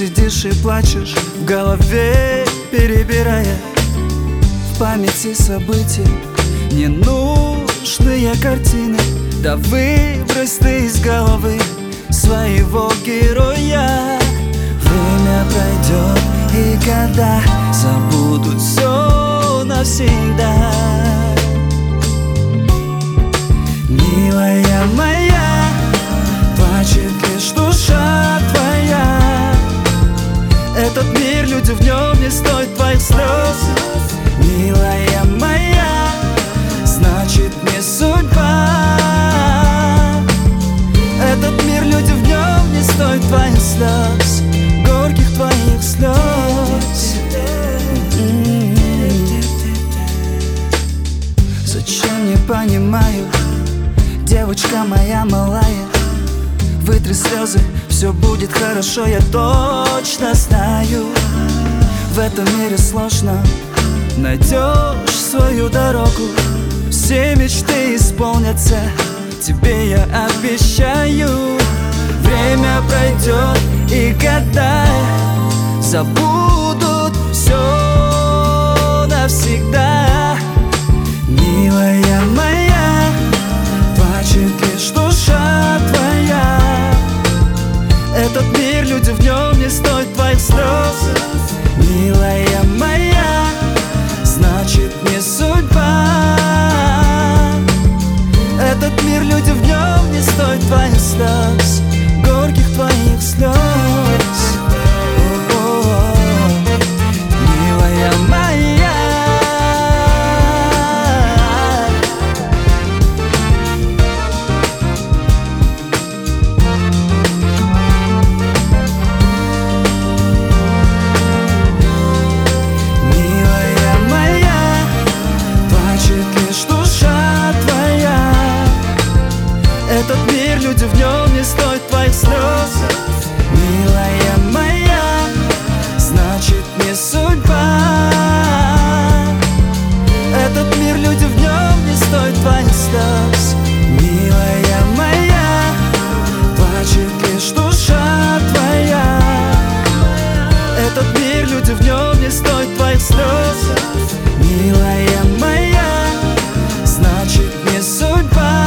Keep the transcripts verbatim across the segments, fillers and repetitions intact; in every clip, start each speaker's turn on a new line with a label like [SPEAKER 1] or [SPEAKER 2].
[SPEAKER 1] сидишь и плачешь, в голове перебирая в памяти события ненужные картины. Да выбрось ты из головы своего героя. Время пройдет, и года забудут все навсегда. Милая моя, плачет лишь душа твоя. Этот мир, люди в нем не стоят твоих слез. Милая моя, значит не судьба. Этот мир, люди в нем не стоят твоих слез, горьких твоих слез. Зачем, не понимаю, девочка моя малая. Вытри слезы, все будет хорошо, я точно знаю. В этом мире сложно, найдешь свою дорогу. Все мечты исполнятся, тебе я обещаю. Время пройдет, и года забудут все навсегда. Милая моя, плачет лишь душа твоя. Этот мир, люди в нем не стоят твоих слез. Милая моя, значит не судьба. Этот мир, люди в нем не стоят твоих слез, горьких твоих слез. Милая моя, милая моя, плачет лишь душа твоя. Этот мир, люди в нем не стоят твоих слез. Милая моя, значит не судьба. Этот мир, люди в нем не стоят твоих слез. Милая моя, плачет лишь душа твоя. Этот мир, люди в нем не стоят твоих слез. Милая моя, значит не судьба.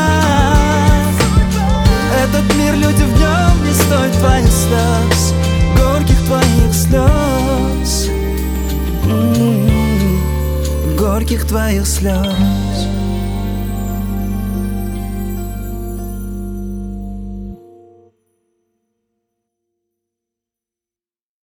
[SPEAKER 1] Этот мир, люди в нем не стоят твоих слез, горьких твоих слез, м-м-м, горьких твоих слез.